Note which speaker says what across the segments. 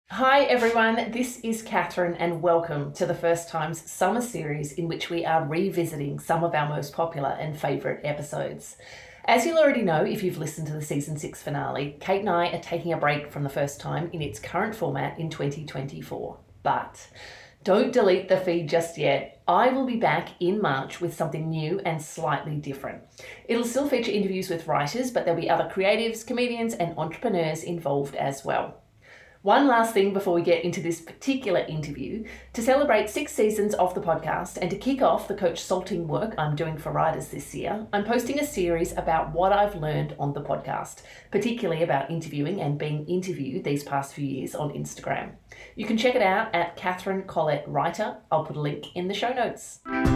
Speaker 1: Hi everyone, this is Catherine and welcome to the First Times Summer Series in which we are revisiting some of our most popular and favourite episodes. As you'll already know if you've listened to the Season 6 finale, Kate and I are taking a break from the first time in its current format in 2024. But don't delete the feed just yet. I will be back in March with something new and slightly different. It'll still feature interviews with writers, but there'll be other creatives, comedians and entrepreneurs involved as well. One last thing before we get into this particular interview. To celebrate 6 seasons of the podcast and to kick off the coach salting work I'm doing for writers this year, I'm posting a series about what I've learned on the podcast, particularly about interviewing and being interviewed these past few years on Instagram. You can check it out at Catherine Collette Writer. I'll put a link in the show notes.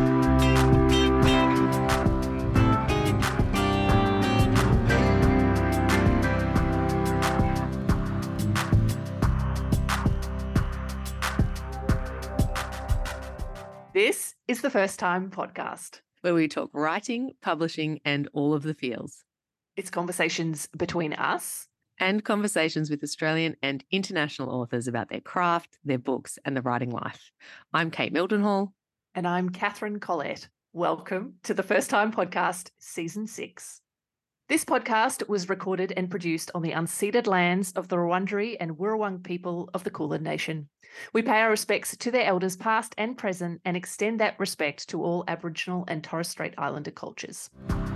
Speaker 1: This is the First Time podcast,
Speaker 2: where we talk writing, publishing, and all of the feels.
Speaker 1: It's conversations between us
Speaker 2: and conversations with Australian and international authors about their craft, their books, and the writing life. I'm Kate Mildenhall.
Speaker 1: And I'm Catherine Collette. Welcome to the First Time Podcast, Season 6. This podcast was recorded and produced on the unceded lands of the Wurundjeri and Wirrawong people of the Kulin Nation. We pay our respects to their elders past and present and extend that respect to all Aboriginal and Torres Strait Islander cultures.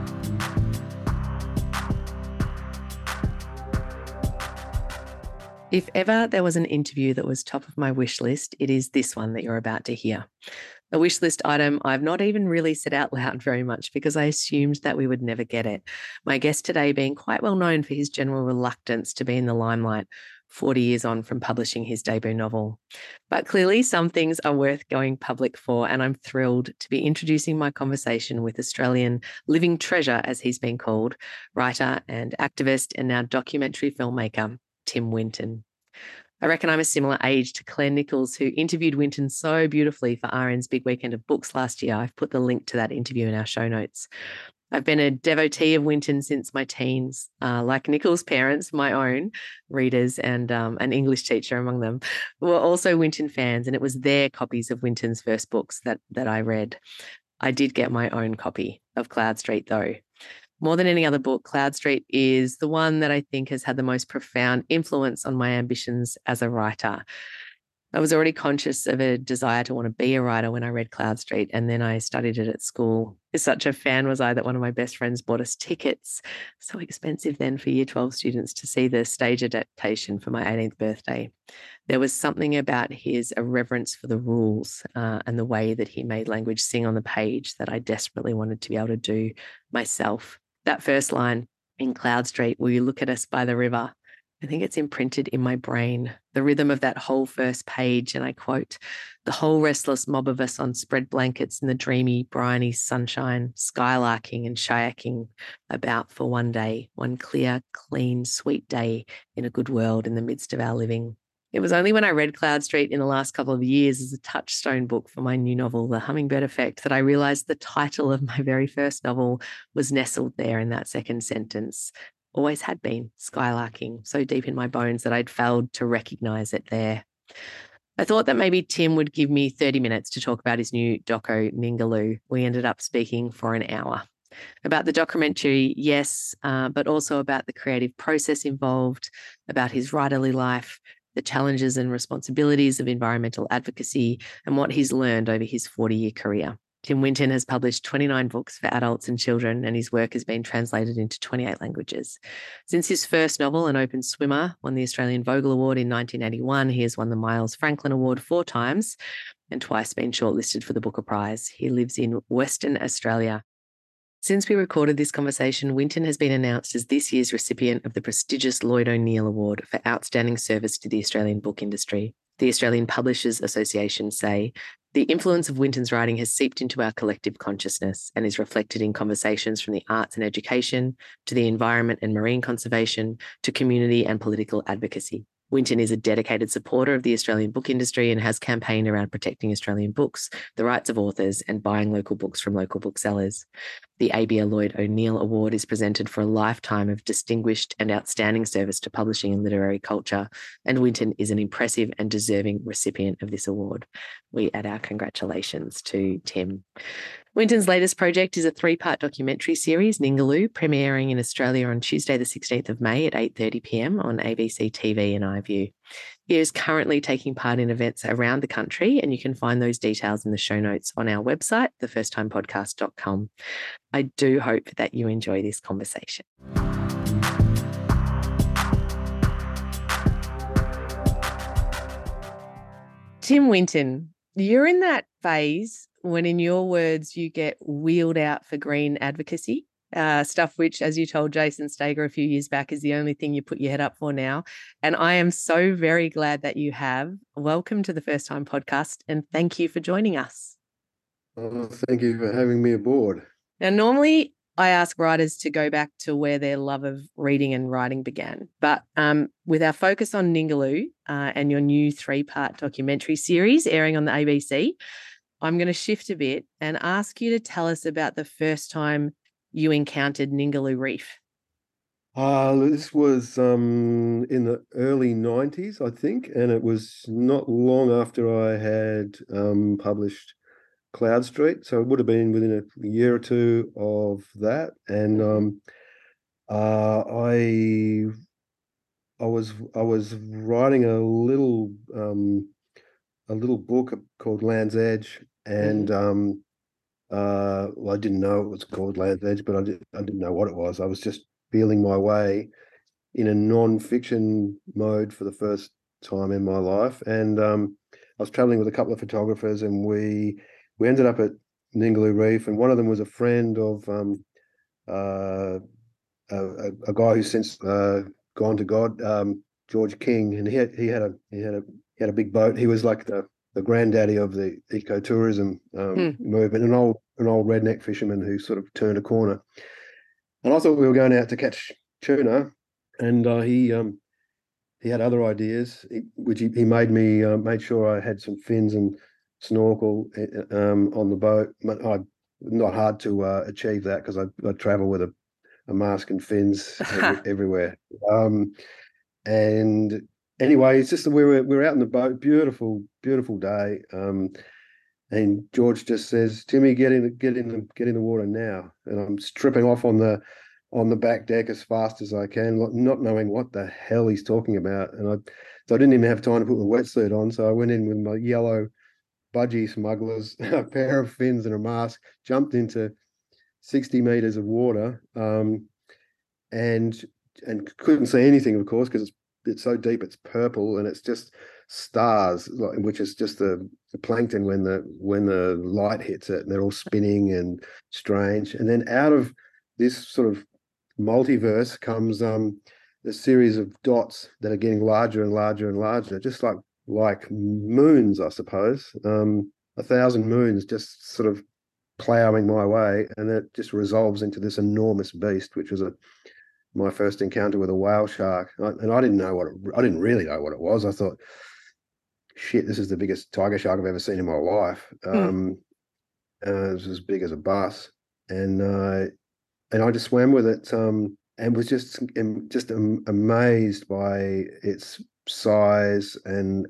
Speaker 2: If ever there was an interview that was top of my wish list, it is this one that you're about to hear. A wish list item I've not even really said out loud very much because I assumed that we would never get it. My guest today being quite well known for his general reluctance to be in the limelight 40 years on from publishing his debut novel. But clearly some things are worth going public for, and I'm thrilled to be introducing my conversation with Australian living treasure, as he's been called, writer and activist and now documentary filmmaker, Tim Winton. I reckon I'm a similar age to Claire Nichols, who interviewed Winton so beautifully for RN's Big Weekend of Books last year. I've put the link to that interview in our show notes. I've been a devotee of Winton since my teens, like Nichols' parents, my own readers and an English teacher among them, were also Winton fans, and it was their copies of Winton's first books that I read. I did get my own copy of Cloud Street, though. More than any other book, Cloud Street is the one that I think has had the most profound influence on my ambitions as a writer. I was already conscious of a desire to want to be a writer when I read Cloud Street, and then I studied it at school. Such a fan was I that one of my best friends bought us tickets, so expensive then for Year 12 students, to see the stage adaptation for my 18th birthday. There was something about his irreverence for the rules and the way that he made language sing on the page that I desperately wanted to be able to do myself. That first line in Cloud Street, "Will you look at us by the river?" I think it's imprinted in my brain. The rhythm of that whole first page, and I quote, "The whole restless mob of us on spread blankets in the dreamy, briny sunshine, skylarking and shayaking about for one day, one clear, clean, sweet day in a good world in the midst of our living." It was only when I read Cloud Street in the last couple of years as a touchstone book for my new novel, The Hummingbird Effect, that I realised the title of my very first novel was nestled there in that second sentence. Always had been, skylarking, so deep in my bones that I'd failed to recognise it there. I thought that maybe Tim would give me 30 minutes to talk about his new doco, Ningaloo. We ended up speaking for an hour. About the documentary, yes, but also about the creative process involved, about his writerly life, the challenges and responsibilities of environmental advocacy, and what he's learned over his 40-year career. Tim Winton has published 29 books for adults and children, and his work has been translated into 28 languages. Since his first novel, An Open Swimmer, won the Australian Vogel Award in 1981, he has won the Miles Franklin Award 4 times and twice been shortlisted for the Booker Prize. He lives in Western Australia. Since we recorded this conversation, Winton has been announced as this year's recipient of the prestigious Lloyd O'Neill Award for outstanding service to the Australian book industry. The Australian Publishers Association say, "The influence of Winton's writing has seeped into our collective consciousness and is reflected in conversations from the arts and education to the environment and marine conservation to community and political advocacy. Winton is a dedicated supporter of the Australian book industry and has campaigned around protecting Australian books, the rights of authors, and buying local books from local booksellers. The ABA Lloyd O'Neill Award is presented for a lifetime of distinguished and outstanding service to publishing and literary culture, and Winton is an impressive and deserving recipient of this award. We add our congratulations to Tim. Winton's latest project is a 3-part documentary series, Ningaloo, premiering in Australia on Tuesday the 16th of May at 8:30 p.m. on ABC TV and iView. He is currently taking part in events around the country, and you can find those details in the show notes on our website, thefirsttimepodcast.com. I do hope that you enjoy this conversation. Tim Winton, you're in that phase when, in your words, you get wheeled out for green advocacy. Stuff which, as you told Jason Stager a few years back, is the only thing you put your head up for now. And I am so very glad that you have. Welcome to the First Time Podcast, and thank you for joining us.
Speaker 3: Oh, thank you for having me aboard.
Speaker 2: Now, normally I ask writers to go back to where their love of reading and writing began. But with our focus on Ningaloo and your new 3-part documentary series airing on the ABC, I'm going to shift a bit and ask you to tell us about the first time you encountered Ningaloo Reef.
Speaker 3: This was in the early 90s, I think, and it was not long after I had published Cloud Street, so it would have been within a year or two of that. And I was writing a little book called Land's Edge, and well, I didn't know it was called Land's Edge, but I didn't know what it was. I was just feeling my way in a non-fiction mode for the first time in my life, and I was traveling with a couple of photographers, and we ended up at Ningaloo Reef, and one of them was a friend of a guy who's since gone to God, George King, and he had a big boat. He was like the granddaddy of the ecotourism movement, an old redneck fisherman who sort of turned a corner. And I thought we were going out to catch tuna, and he had other ideas, which he made sure I had some fins and snorkel on the boat. Not hard to achieve that, because I travel with a mask and fins everywhere. And anyway, it's just that we were out in the boat, beautiful day, and George just says, "Timmy, get in the water now." And I'm stripping off on the back deck as fast as I can, not knowing what the hell he's talking about. And so I didn't even have time to put my wetsuit on, so I went in with my yellow budgie smugglers, a pair of fins and a mask, jumped into 60 meters of water, and couldn't see anything, of course, because it's so deep. It's purple, and it's just stars, which is just the plankton when the light hits it, and they're all spinning and strange. And then out of this sort of multiverse comes a series of dots that are getting larger and larger and larger, just like moons, I suppose. 1,000 moons just sort of plowing my way, and it just resolves into this enormous beast, which was my first encounter with a whale shark. And I didn't really know what it was. I thought, shit, this is the biggest tiger shark I've ever seen in my life. It was as big as a bus, and I just swam with it, and was just amazed by its size and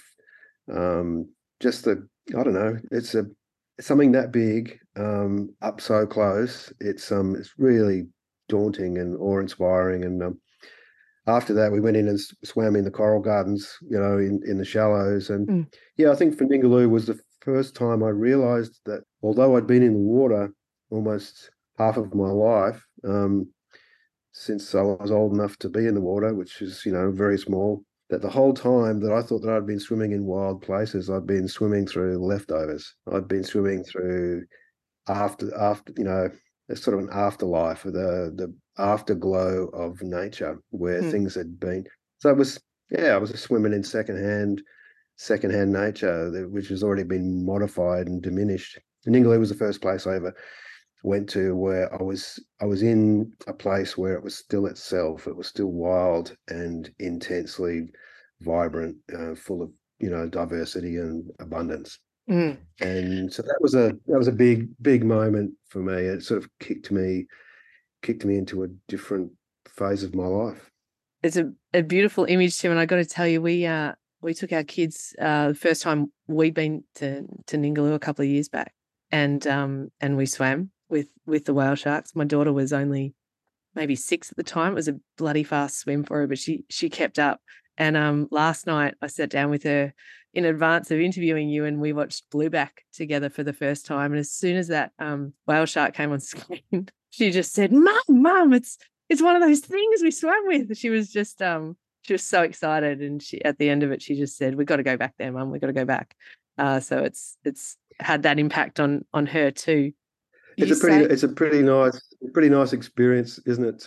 Speaker 3: just the, I don't know, it's something that big up so close. It's really daunting and awe-inspiring. And after that, we went in and swam in the coral gardens, in the shallows. And I think for Ningaloo was the first time I realized that although I'd been in the water almost half of my life, since I was old enough to be in the water, which is, very small, that the whole time that I thought that I'd been swimming in wild places, I'd been swimming through leftovers. I'd been swimming through after it's sort of an afterlife, or the afterglow of nature, where things had been. So I was swimming in secondhand nature, which has already been modified and diminished. And Ningaloo was the first place I ever went to where I was in a place where it was still itself. It was still wild and intensely vibrant, full of diversity and abundance.
Speaker 2: Mm.
Speaker 3: And so that was a big moment for me. It sort of kicked me into a different phase of my life.
Speaker 2: It's a beautiful image, Tim, and I got to tell you, we took our kids the first time we'd been to Ningaloo a couple of years back, and we swam with the whale sharks. My daughter was only maybe 6 at the time. It was a bloody fast swim for her, but she kept up. And last night I sat down with her in advance of interviewing you, and we watched Blueback together for the first time. And as soon as that whale shark came on screen, she just said, "Mum, it's one of those things we swam with." She was just she was so excited, and she at the end of it she just said, "We've got to go back there, Mum. We've got to go back." So it's had that impact on her too.
Speaker 3: It's a pretty nice experience, isn't it,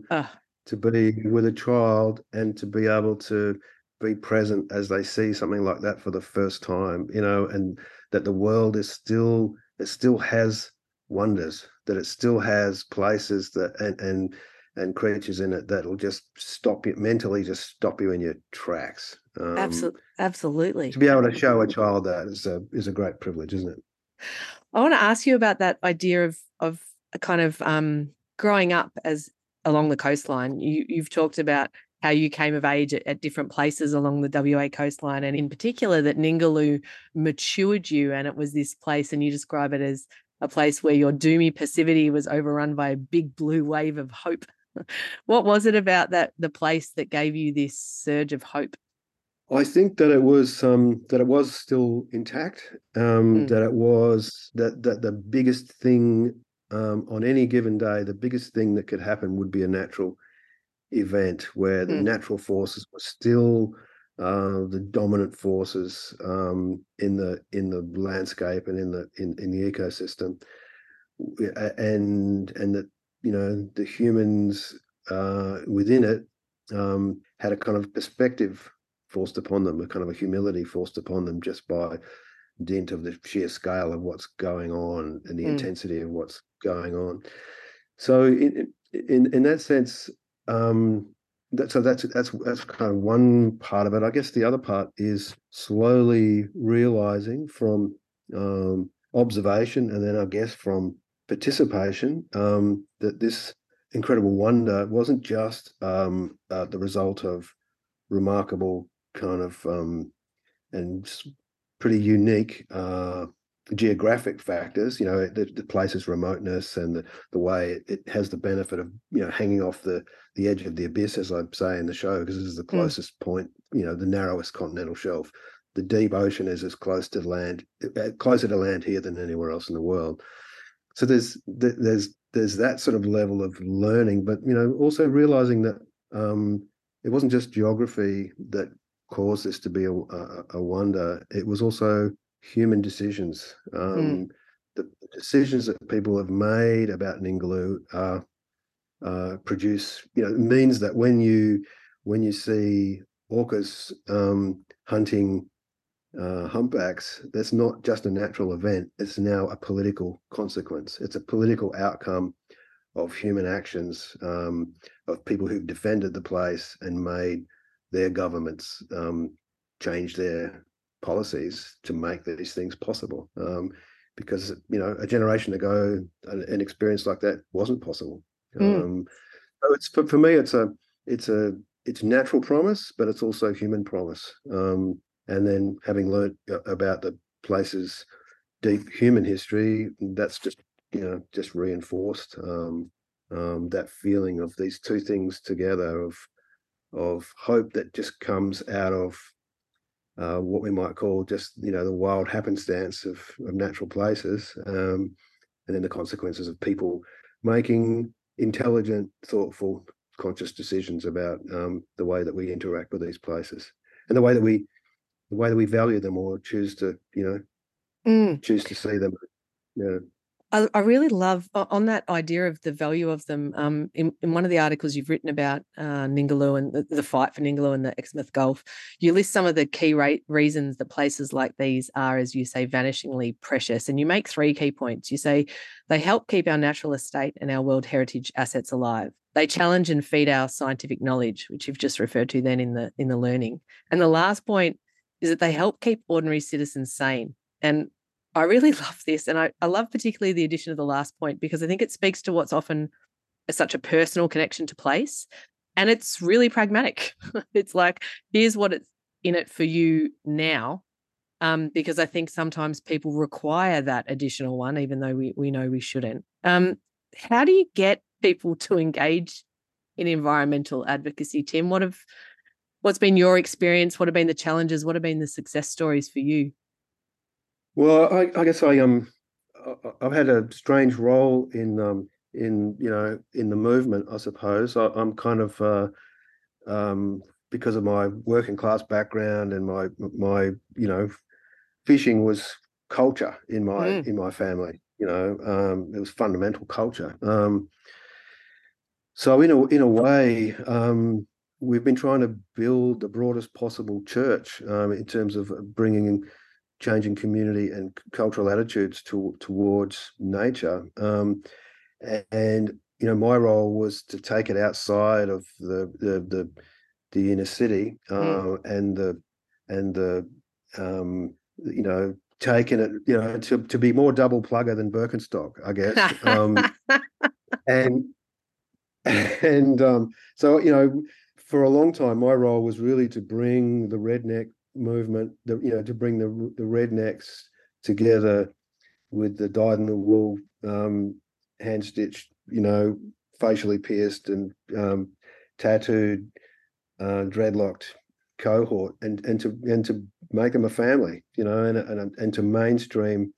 Speaker 3: to be with a child and to be able to be present as they see something like that for the first time, and that the world is still, it still has wonders, that it still has places that and creatures in it that will just stop you mentally, just stop you in your tracks.
Speaker 2: Absolutely.
Speaker 3: To be able to show a child that is a great privilege, isn't it?
Speaker 2: I want to ask you about that idea of a kind of growing up as along the coastline. You've talked about how you came of age at different places along the WA coastline, and in particular that Ningaloo matured you, and it was this place, and you describe it as a place where your doomy passivity was overrun by a big blue wave of hope. What was it about the place that gave you this surge of hope?
Speaker 3: I think that it was still intact. That it was that the biggest thing on any given day, the biggest thing that could happen would be a natural event where the natural forces were still the dominant forces in the landscape and in the ecosystem, and that the humans within it had a kind of perspective forced upon them, a kind of a humility forced upon them just by dint of the sheer scale of what's going on and the intensity of what's going on. So in that sense, that's kind of one part of it. I guess the other part is slowly realizing from observation, and then I guess from participation, that this incredible wonder wasn't just the result of remarkable kind of and pretty unique geographic factors, the place's remoteness and the way it has the benefit of hanging off the edge of the abyss, as I say in the show, because this is the closest point, the narrowest continental shelf. The deep ocean is as closer to land here than anywhere else in the world. So there's that sort of level of learning, but also realizing that it wasn't just geography that caused this to be a wonder. It was also human decisions. The decisions that people have made about Ningaloo produce, means that when you see orcas hunting humpbacks, that's not just a natural event. It's now a political consequence. It's a political outcome of human actions, of people who've defended the place and made their governments change their policies to make these things possible. Because a generation ago, an experience like that wasn't possible. So it's for me, it's natural promise, but it's also human promise. And then having learned about the place's deep human history, that's just reinforced that feeling of these two things together, of hope that just comes out of what we might call just the wild happenstance of natural places, and then the consequences of people making intelligent, thoughtful, conscious decisions about the way that we interact with these places and the way that we value them or choose to see them.
Speaker 2: I really love on that idea of the value of them. In one of the articles you've written about Ningaloo and the fight for Ningaloo and the Exmouth Gulf, you list some of the key reasons that places like these are, as you say, vanishingly precious. And you make 3 key points. You say they help keep our natural estate and our World Heritage assets alive. They challenge and feed our scientific knowledge, which you've just referred to then in the learning. And the last point is that they help keep ordinary citizens sane. And I really love this. And I love particularly the addition of the last point, because I think it speaks to what's often such a personal connection to place. And it's really pragmatic. It's like, here's what it's in it for you now. Because I think sometimes people require that additional one, even though we know we shouldn't. How do you get people to engage in environmental advocacy, Tim? What's been your experience? What have been the challenges? What have been the success stories for you?
Speaker 3: Well, I guess I've had a strange role in in the movement, I suppose. I'm kind of because of my working class background and my fishing was culture in my family. It was fundamental culture. So in a way, we've been trying to build the broadest possible church in terms of changing community and cultural attitudes towards nature. And my role was to take it outside of the inner city and the taking it to be more double plugger than Birkenstock, I guess. And so for a long time my role was really to bring the redneck movement, to bring the rednecks together with the dyed-in-the-wool, hand-stitched, facially pierced and tattooed, dreadlocked cohort, and to make them a family, and to mainstream,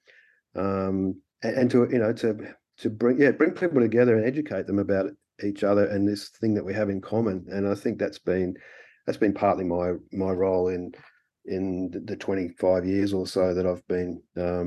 Speaker 3: and to bring people together and educate them about each other and this thing that we have in common. And I think that's been partly my role in the 25 years or so that I've been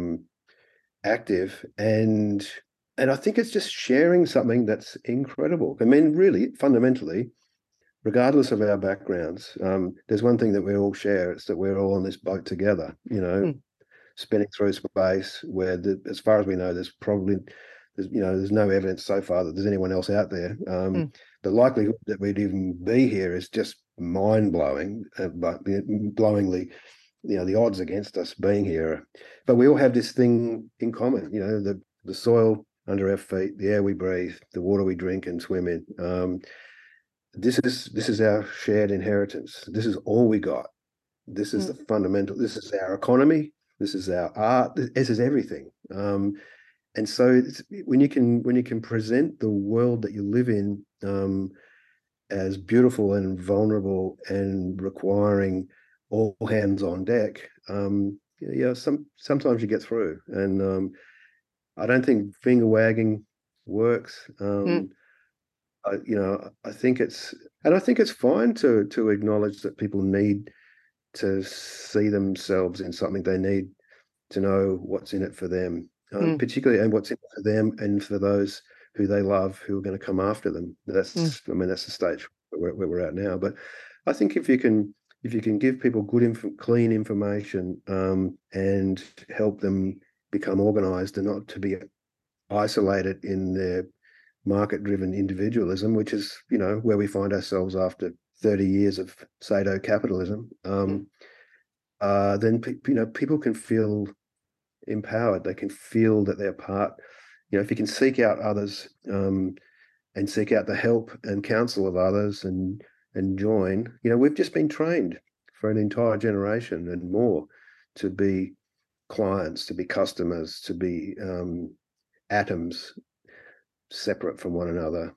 Speaker 3: active, and I think it's just sharing something that's incredible. I mean, really, fundamentally, regardless of our backgrounds, there's one thing that we all share. It's that we're all on this boat together, spinning through space, where as far as we know, there's no evidence so far that there's anyone else out there. The likelihood that we'd even be here is just mind-blowing, but blowingly, the odds against us being here. But we all have this thing in common, the soil under our feet, the air we breathe, the water we drink and swim in. This is our shared inheritance. This is all we got. This is the fundamental. This is our economy. This is our art. This is everything. And so when you can present the world that you live in as beautiful and vulnerable and requiring all hands on deck, sometimes you get through. And I don't think finger wagging works. I think it's fine to acknowledge that people need to see themselves in something. They need to know what's in it for them, particularly, and what's in it for them and for those who they love, who are going to come after them. That's the stage where we're at now. But I think if you can give people good, clean information, and help them become organised and not to be isolated in their market-driven individualism, which is where we find ourselves after 30 years of pseudo-capitalism, then people can feel empowered. They can feel that they're part. If you can seek out others, and seek out the help and counsel of others, and join. We've just been trained for an entire generation and more to be clients, to be customers, to be atoms separate from one another,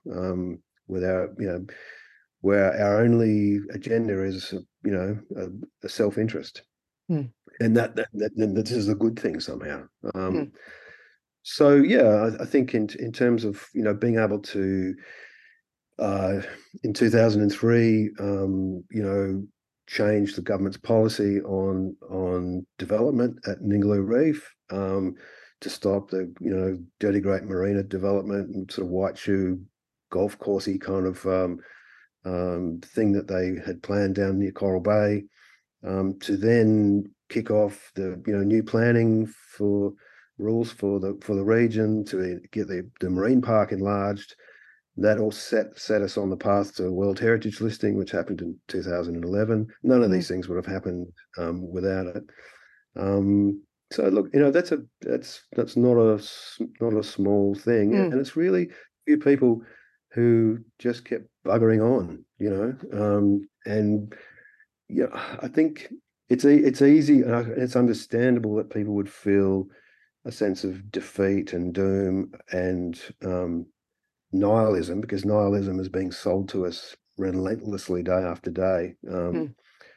Speaker 3: where our only agenda is a self-interest, and that this is a good thing somehow. So yeah, I think in terms of being able to in 2003 change the government's policy on development at Ningaloo Reef, to stop the Dirty Great Marina development and sort of white shoe golf coursey kind of thing that they had planned down near Coral Bay, to then kick off the new planning for rules for the region, to get the marine park enlarged. That all set us on the path to a World Heritage listing, which happened in 2011. None of these things would have happened without it. So look, that's not a small thing,
Speaker 2: Mm,
Speaker 3: and it's really few people who just kept buggering on, and yeah, I think it's easy and it's understandable that people would feel a sense of defeat and doom and nihilism, because nihilism is being sold to us relentlessly day after day,
Speaker 2: mm,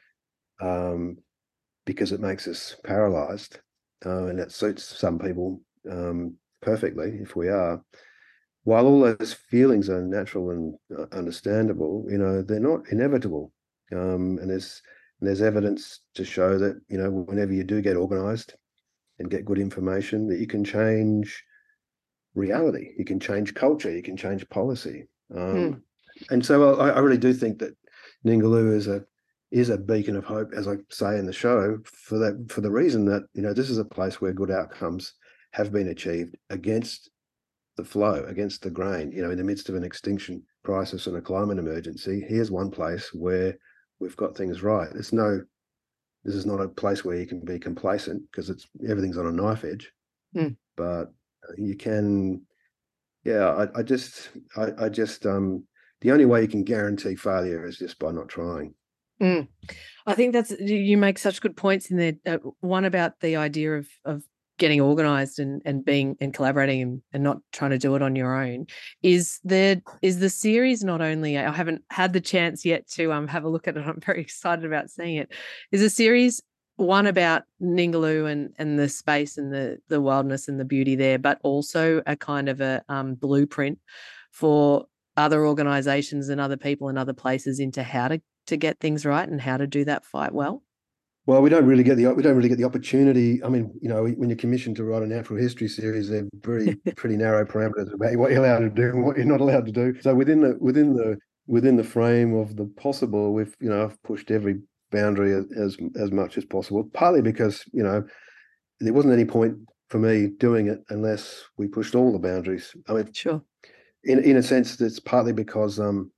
Speaker 3: um, because it makes us paralyzed, and it suits some people perfectly if we are. While all those feelings are natural and understandable, they're not inevitable. And there's evidence to show that, whenever you do get organized and get good information, that you can change reality, you can change culture, you can change policy.
Speaker 2: mm,
Speaker 3: And so I really do think that Ningaloo is a beacon of hope, as I say in the show, for the reason that, this is a place where good outcomes have been achieved against the flow, against the grain, in the midst of an extinction crisis and a climate emergency. Here's one place where we've got things right. This is not a place where you can be complacent, because everything's on a knife edge,
Speaker 2: mm.
Speaker 3: but you can, yeah, I just, the only way you can guarantee failure is just by not trying.
Speaker 2: Mm. I think you make such good points in there. One about the idea of getting organized and being and collaborating and not trying to do it on your own. Is the series not only, I haven't had the chance yet to have a look at it. I'm very excited about seeing it. Is the series one about Ningaloo and the space and the wildness and the beauty there, but also a kind of a blueprint for other organizations and other people and other places into how to get things right and how to do that fight well?
Speaker 3: Well, we don't really get the opportunity. I mean, when you're commissioned to write a natural history series, they're pretty narrow parameters about what you're allowed to do and what you're not allowed to do. So within the frame of the possible, I've pushed every boundary as much as possible. Partly because there wasn't any point for me doing it unless we pushed all the boundaries. I mean,
Speaker 2: Sure.
Speaker 3: in a sense, it's partly because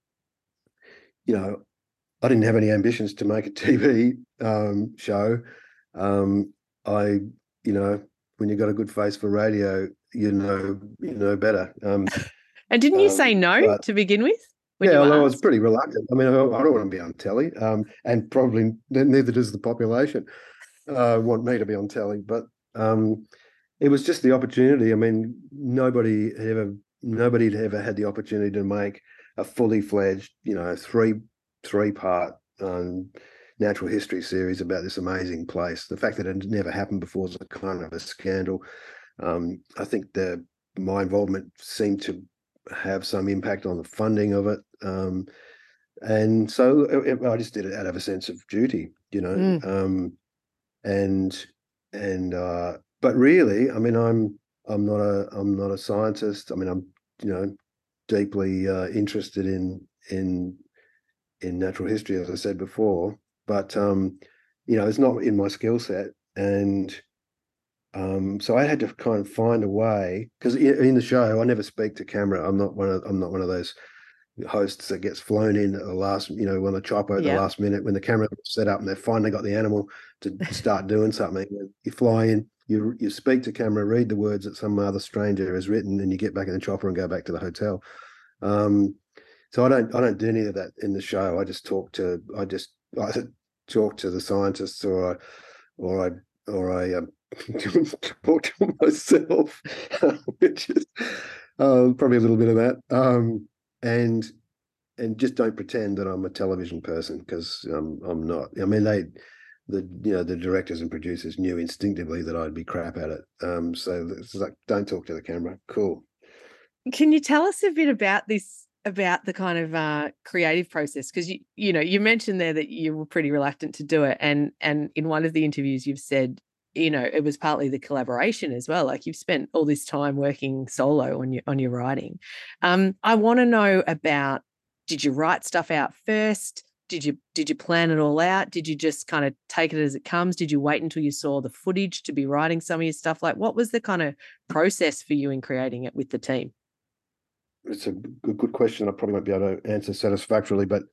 Speaker 3: you know I didn't have any ambitions to make a TV show. I, when you've got a good face for radio, you know better.
Speaker 2: And didn't you say no
Speaker 3: But
Speaker 2: to begin with when
Speaker 3: yeah,
Speaker 2: you were
Speaker 3: although I was
Speaker 2: asked?
Speaker 3: pretty reluctant. I mean, I don't want to be on telly, and probably neither does the population want me to be on telly. But it was just the opportunity. I mean, nobody had ever had the opportunity to make a fully fledged, three part natural history series about this amazing place. The fact that it never happened before is a kind of a scandal. I think my involvement seemed to have some impact on the funding of it. And so I just did it out of a sense of duty,
Speaker 2: Mm,
Speaker 3: and but really, I mean, I'm not a scientist. I mean, I'm deeply interested in natural history, as I said before, but it's not in my skill set, and so I had to kind of find a way, because in the show I never speak to camera. I'm not one of those hosts that gets flown in at the last, when they chop out at the
Speaker 2: yeah.
Speaker 3: last minute when the camera set up and they've finally got the animal to start doing something. You fly in, you speak to camera, read the words that some other stranger has written, and you get back in the chopper and go back to the hotel. So I don't do any of that in the show. I talk to the scientists, or I talk to myself, which is probably a little bit of that. And just don't pretend that I'm a television person, because I'm not. I mean, the directors and producers knew instinctively that I'd be crap at it. So it's like, don't talk to the camera. Cool.
Speaker 2: Can you tell us a bit about this, about the kind of creative process? Because you mentioned there that you were pretty reluctant to do it, and in one of the interviews you've said, it was partly the collaboration as well. Like, you've spent all this time working solo on your writing. I want to know about, did you write stuff out first? Did you plan it all out? Did you just kind of take it as it comes? Did you wait until you saw the footage to be writing some of your stuff? Like, what was the kind of process for you in creating it with the team?
Speaker 3: It's a good question. I probably won't be able to answer satisfactorily, but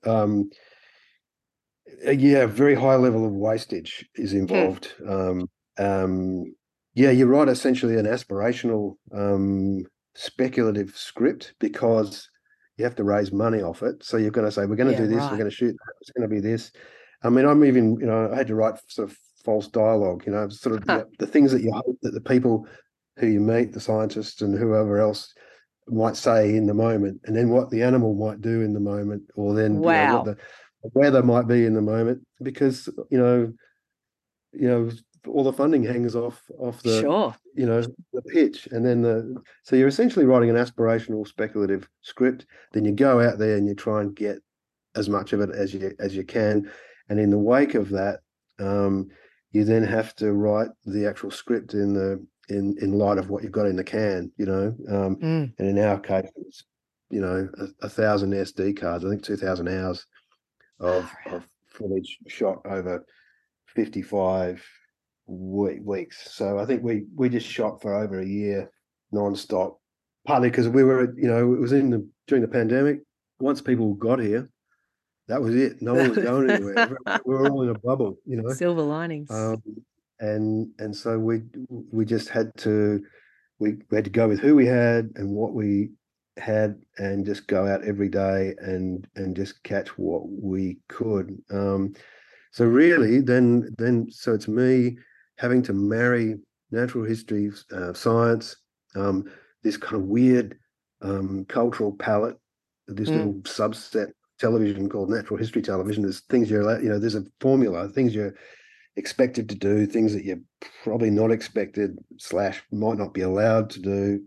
Speaker 3: yeah, very high level of wastage is
Speaker 2: Hmm.
Speaker 3: involved. Yeah, you're right. Essentially, an aspirational, speculative script, because you have to raise money off it. So you're going to say, we're going to
Speaker 2: Yeah,
Speaker 3: do this, we're
Speaker 2: right.
Speaker 3: going to shoot that, it's going to be this. I mean, I'm even, I had to write sort of false dialogue, sort of the things that you hope that the people who you meet, the scientists and whoever else, might say in the moment, and then what the animal might do in the moment, or then, what
Speaker 2: Wow.
Speaker 3: the weather might be in the moment, because, you know, all the funding hangs off the
Speaker 2: Sure.
Speaker 3: the pitch, and then so you're essentially writing an aspirational speculative script. Then you go out there and you try and get as much of it as you can, and in the wake of that, you then have to write the actual script in light of what you've got in the can.
Speaker 2: Mm.
Speaker 3: And in our case, it's 1,000 SD cards. I think 2,000 hours of
Speaker 2: Far out.
Speaker 3: of footage shot over 55 weeks. So I think we just shot for over a year non-stop, partly because we were, it was during the pandemic. Once people got here, that was it. No one was going anywhere. We were all in a bubble.
Speaker 2: Silver linings.
Speaker 3: Um, and so we just had to we had to go with who we had and what we had, and just go out every day and just catch what we could. So really, so it's me having to marry natural history, science, this kind of weird cultural palette, this
Speaker 2: Mm.
Speaker 3: little subset television called natural history television. There's things there's a formula, things you're expected to do, things that you're probably not expected / might not be allowed to do.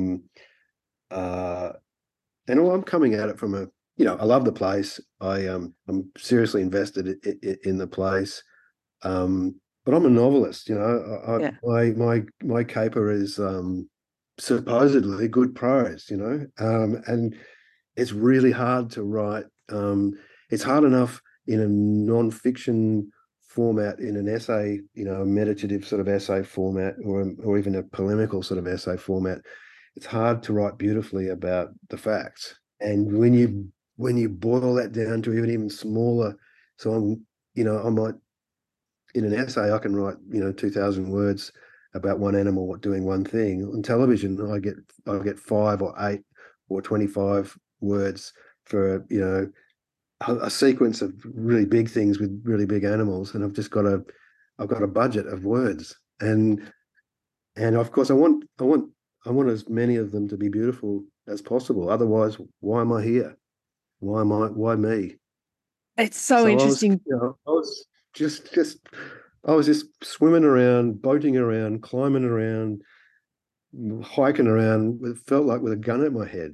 Speaker 3: Uh, and I'm coming at it from I love the place. I'm seriously invested in the place. But I'm a novelist.
Speaker 2: Yeah.
Speaker 3: My caper is supposedly good prose. And it's really hard to write. It's hard enough in a non-fiction format, in an essay, a meditative sort of essay format, or even a polemical sort of essay format. It's hard to write beautifully about the facts. And when you boil that down to even smaller, so I might, in an essay, I can write 2,000 words about one animal doing one thing. On television, I get 5 or 8 or 25 words for a sequence of really big things with really big animals, and I've got a budget of words, and of course I want as many of them to be beautiful as possible. Otherwise, why am I here? Why me?
Speaker 2: It's so
Speaker 3: So
Speaker 2: interesting.
Speaker 3: just I was just swimming around, boating around, climbing around, hiking around. It felt like with a gun at my head.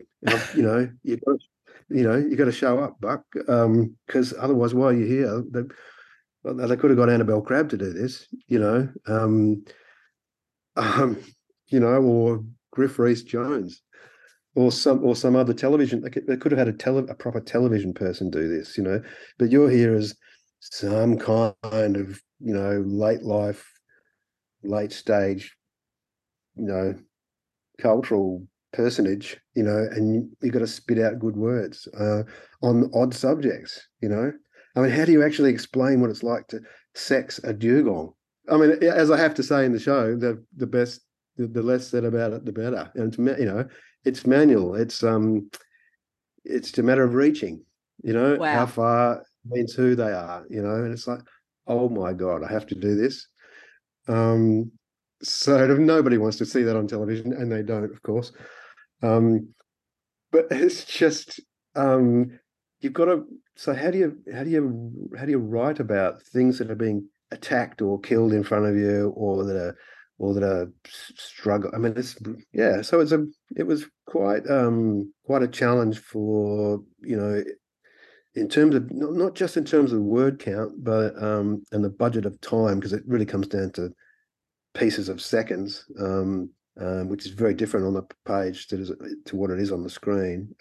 Speaker 3: You got to show up, Buck, because otherwise, why are you here? They could have got Annabelle Crabb to do this, um, or Griff Rhys Jones, or some other television. They could have had a proper television person do this, But you're here as some kind of late life, late stage, you know cultural personage, and you got to spit out good words on odd subjects. I mean, how do you actually explain what it's like to sex a dugong? I mean, as I have to say in the show, the less said about it, the better. And it's manual. It's a matter of reaching. How
Speaker 2: Wow.
Speaker 3: far means who they are. And it's like, oh my God, I have to do this. Um, so nobody wants to see that on television, and they don't, of course. Um, but it's just you've got to. So how do you write about things that are being attacked or killed in front of you, or that are struggle? I mean, yeah. So it was quite a challenge for in terms of not just in terms of word count, but and the budget of time, because it really comes down to pieces of seconds, which is very different on the page to what it is on the screen.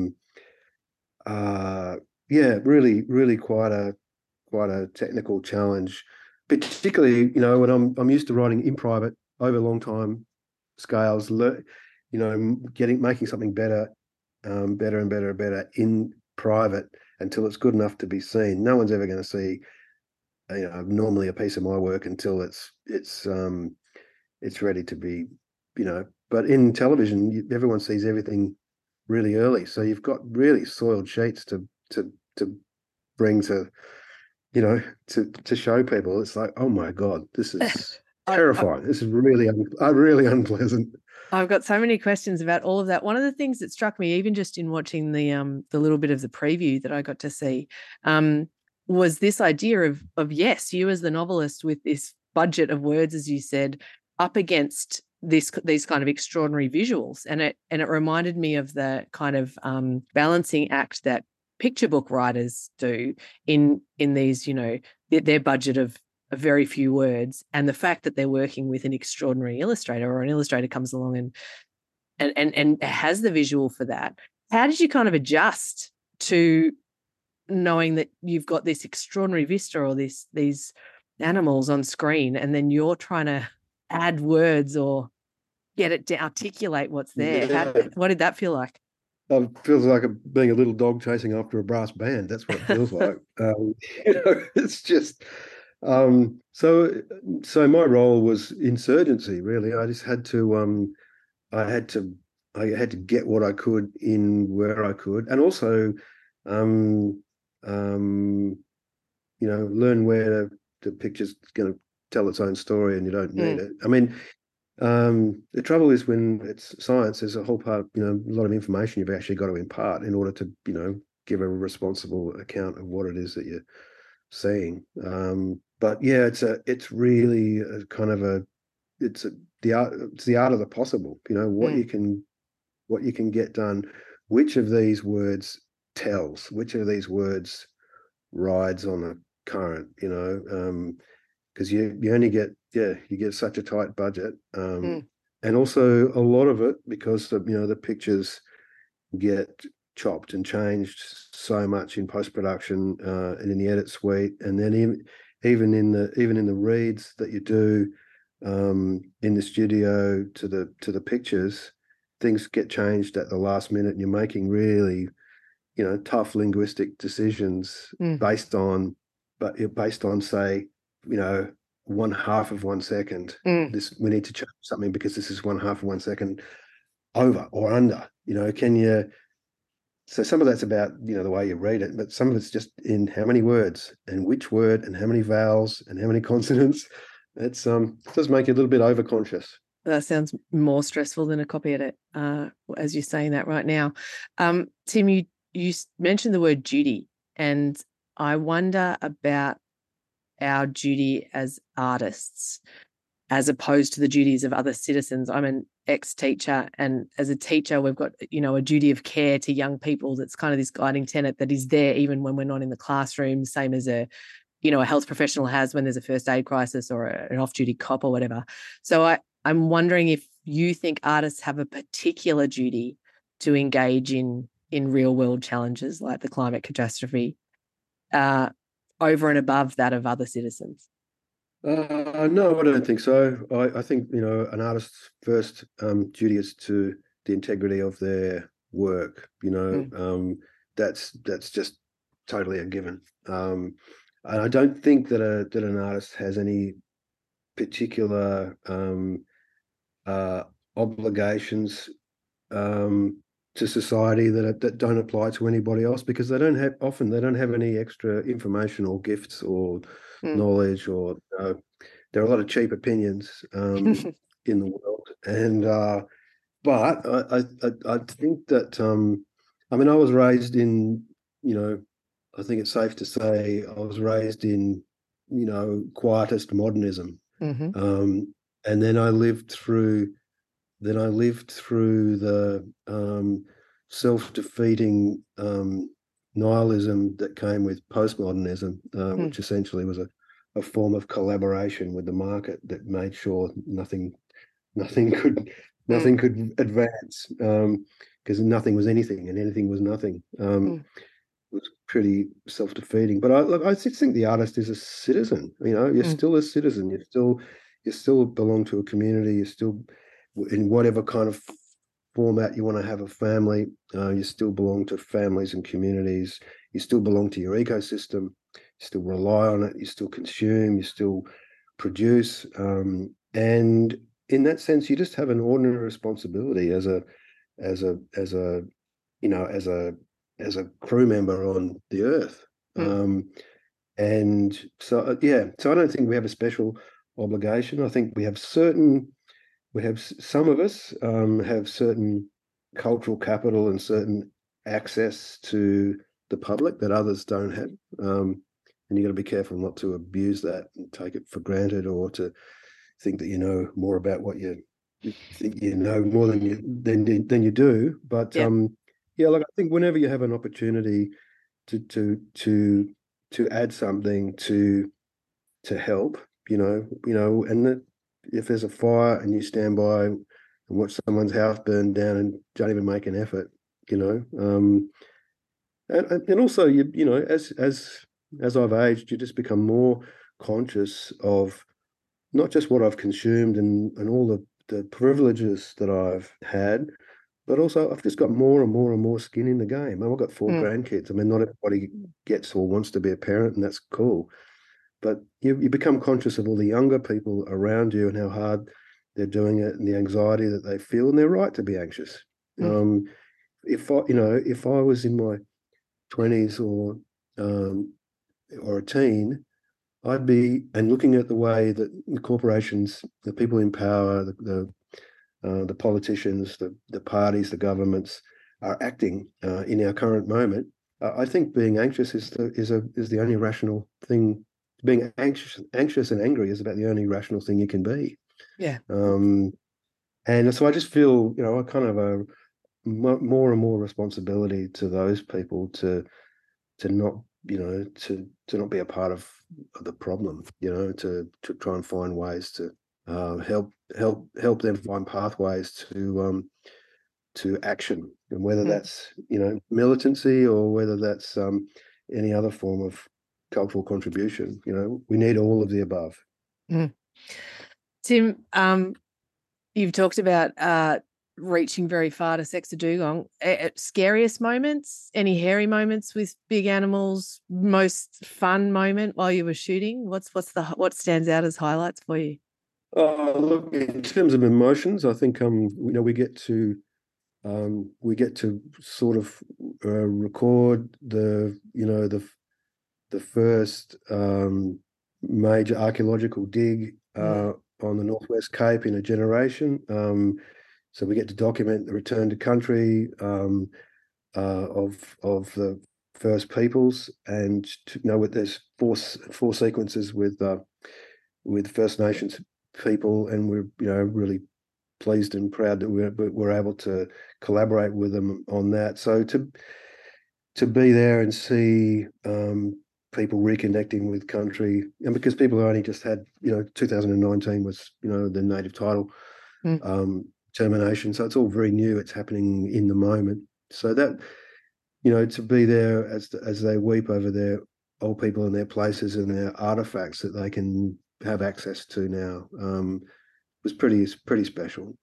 Speaker 3: Uh, yeah, really, really quite a technical challenge, particularly when I'm used to writing in private over long time scales. Making something better, better and better and better in private until it's good enough to be seen. No one's ever going to see normally a piece of my work until it's it's ready to be, but in television, everyone sees everything really early. So you've got really soiled sheets to bring to, to show people. It's like, oh my God, this is terrifying. This is really, really unpleasant.
Speaker 2: I've got so many questions about all of that. One of the things that struck me, even just in watching the little bit of the preview that I got to see, was this idea of yes, you as the novelist with this budget of words, as you said, up against these kind of extraordinary visuals, and it reminded me of the kind of balancing act that picture book writers do in these, their budget of a very few words, and the fact that they're working with an extraordinary illustrator, or an illustrator comes along and has the visual for that. How did you kind of adjust to knowing that you've got this extraordinary vista or these animals on screen, and then you're trying to add words or get it to articulate what's there?
Speaker 3: Yeah.
Speaker 2: What did that feel like?
Speaker 3: It feels like being a little dog chasing after a brass band. That's what it feels like. It's just so my role was insurgency, really. I just had to I had to get what I could in where I could, and also learn where the picture's going to tell its own story, and you don't need it. I mean, the trouble is, when it's science, there's a whole part, a lot of information you've actually got to impart in order to, give a responsible account of what it is that you're seeing. But yeah, it's really a kind of it's the art of the possible. What you can get done. Which of these words tells? Which of these words rides on a current? Because you only get you get such a tight budget, and also a lot of it, because the pictures get chopped and changed so much in post-production and in the edit suite, and then even in the reads that you do in the studio to the pictures, things get changed at the last minute, and you're making really tough linguistic decisions based on say 1/2 of 1 second. This, we need to change something because this is 1/2 of 1 second over or under. Can you? So some of that's about the way you read it, but some of it's just in how many words and which word and how many vowels and how many consonants. It does make you a little bit overconscious.
Speaker 2: That sounds more stressful than a copy edit, as you're saying that right now. Tim, you mentioned the word duty, and I wonder about our duty as artists as opposed to the duties of other citizens. I'm an ex-teacher, and as a teacher, we've got, a duty of care to young people. That's kind of this guiding tenet that is there even when we're not in the classroom, same as a health professional has when there's a first aid crisis or an off-duty cop or whatever. So I'm wondering if you think artists have a particular duty to engage in real world challenges like the climate catastrophe over and above that of other citizens.
Speaker 3: No, I don't think so. I think an artist's first duty is to the integrity of their work. That's just totally a given. And I don't think that an artist has any particular obligations to society that don't apply to anybody else, because they don't have any extra information or gifts or knowledge, or there are a lot of cheap opinions in the world, and but I think that I was raised in I think it's safe to say I was raised in quietist modernism, and then I lived through the self-defeating nihilism that came with postmodernism, which essentially was a form of collaboration with the market that made sure nothing could advance, because nothing was anything and anything was nothing. It was pretty self-defeating. But I just think the artist is a citizen. You're still a citizen. You still belong to a community. You still, in whatever kind of format you want to have a family, you still belong to families and communities. You still belong to your ecosystem. You still rely on it. You still consume. You still produce. And in that sense, you just have an ordinary responsibility as a you know, as a crew member on the earth. And so, so I don't think we have a special obligation. I think we have some of us have certain cultural capital and certain access to the public that others don't have. And you got to be careful not to abuse that and take it for granted, or to think that you know more about what you think you know more than you do. But like, I think whenever you have an opportunity to add something to help, and that if there's a fire and you stand by and watch someone's house burn down and don't even make an effort, and also as I've aged, you just become more conscious of not just what I've consumed and all the privileges that I've had, but also I've just got more and more and more skin in the game. I've got 4 grandkids. I mean, not everybody gets or wants to be a parent, and that's cool. But you become conscious of all the younger people around you and how hard they're doing it, and the anxiety that they feel, and they're right to be anxious. If I was in my 20s or a teen, I'd be looking at the way that the corporations, the people in power, the politicians, the parties, the governments are acting in our current moment. I think being anxious is the only rational thing. Being anxious and angry is about the only rational thing you can be.
Speaker 2: Yeah.
Speaker 3: And so I just feel, I kind of a more and more responsibility to those people to not, to not be a part of the problem, to try and find ways to help them find pathways to action, and whether that's militancy or whether that's any other form of cultural contribution. We need all of the above.
Speaker 2: Tim, you've talked about reaching very far to Sex of Dugong. Scariest moments, any hairy moments with big animals, most fun moment while you were shooting? What stands out as highlights for you?
Speaker 3: Look, in terms of emotions, I think we get to sort of record the first major archaeological dig on the Northwest Cape in a generation. So we get to document the return to country of the First Peoples, and there's four sequences with First Nations people, and we're really pleased and proud that we're able to collaborate with them on that. So to be there and see people reconnecting with country, and because people only just had 2019 was the native title termination, so it's all very new. It's happening in the moment. So that to be there as they weep over their old people and their places and their artifacts that they can have access to now was pretty special.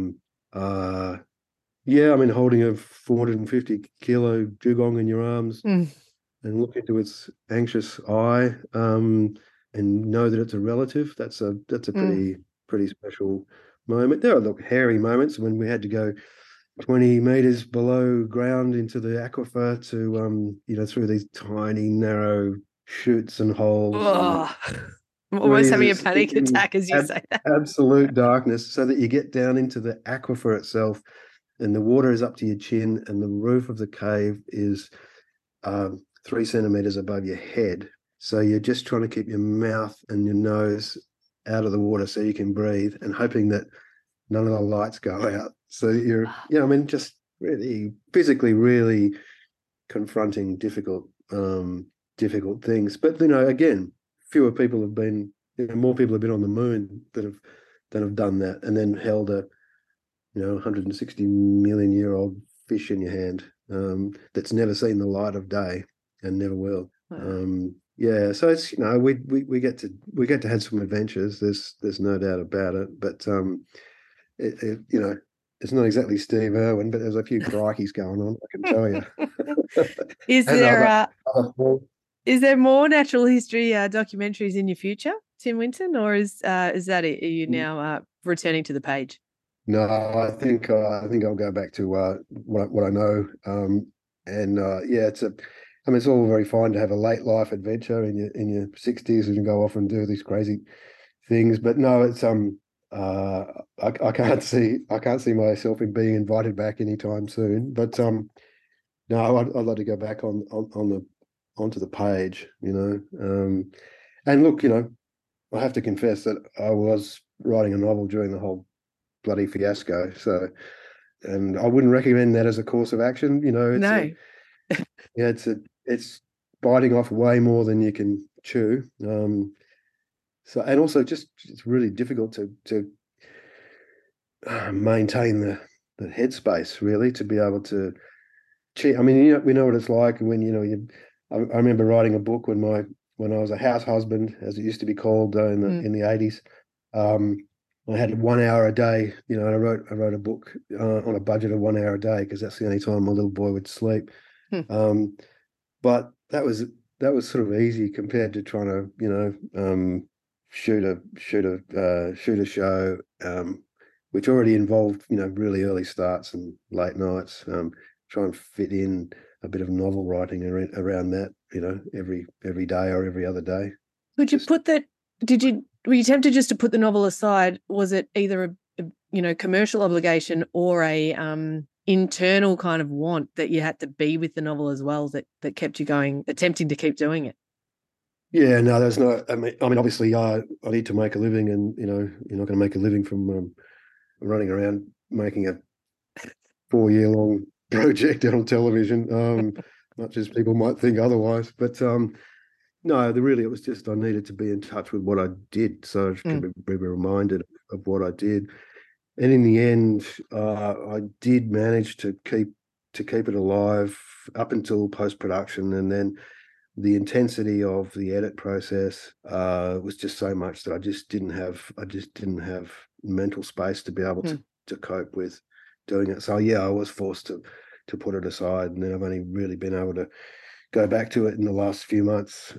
Speaker 3: Holding a 450 kilo dugong in your arms and look into its anxious eye and know that it's a relative, that's a pretty special moment. There are hairy moments when we had to go 20 meters below ground into the aquifer to through these tiny narrow chutes and holes.
Speaker 2: I'm almost having a panic attack as you say that.
Speaker 3: Absolute darkness, so that you get down into the aquifer itself and the water is up to your chin and the roof of the cave is 3 centimeters above your head. So you're just trying to keep your mouth and your nose out of the water so you can breathe, and hoping that none of the lights go out. So you're, just really physically really confronting difficult things. But again, fewer people have been, more people have been on the moon that have done that, and then held a 160 million year old fish in your hand that's never seen the light of day and never will. Wow. So it's we get to have some adventures. There's no doubt about it. But it's not exactly Steve Irwin, but there's a few crikeys going on, I can tell you.
Speaker 2: Is there more natural history documentaries in your future? Tim Winton, or is that it? Are you now returning to the page?
Speaker 3: No, I think I'll go back to what I know. Yeah, I mean, it's all very fine to have a late life adventure in your 60s and go off and do these crazy things, but no, it's I can't see myself in being invited back anytime soon. But no, I'd love to go back onto the page, you know. And look, you know, I have to confess that I was writing a novel during the whole bloody fiasco. So, and I wouldn't recommend that as a course of action. You know,
Speaker 2: No.
Speaker 3: Yeah, it's biting off way more than you can chew. So, and also just it's really difficult to maintain the headspace really to be able to. I mean, you know, we know what it's like when you know I remember writing a book when I was a house husband, as it used to be called in the 80s. I had 1 hour a day, you know, and I wrote a book on a budget of 1 hour a day because that's the only time my little boy would sleep. But that was sort of easy compared to trying to, you know, shoot a show, which already involved, you know, really early starts and late nights. Try and fit in a bit of novel writing around that, you know, every day or every other day.
Speaker 2: Could you put that? Were you tempted just to put the novel aside? Was it either a you know, commercial obligation or a internal kind of want that you had to be with the novel as well that kept you going, attempting to keep doing it?
Speaker 3: Yeah, no, there's no. I mean, obviously, I need to make a living, and you know, you're not going to make a living from running around making a 4-year-long project on television, much as people might think otherwise. But no, it was just I needed to be in touch with what I did, so I could be reminded of what I did. And in the end, I did manage to keep it alive up until post production, and then the intensity of the edit process was just so much that I just didn't have mental space to be able to cope with doing it. So yeah, I was forced to put it aside, and then I've only really been able to go back to it in the last few months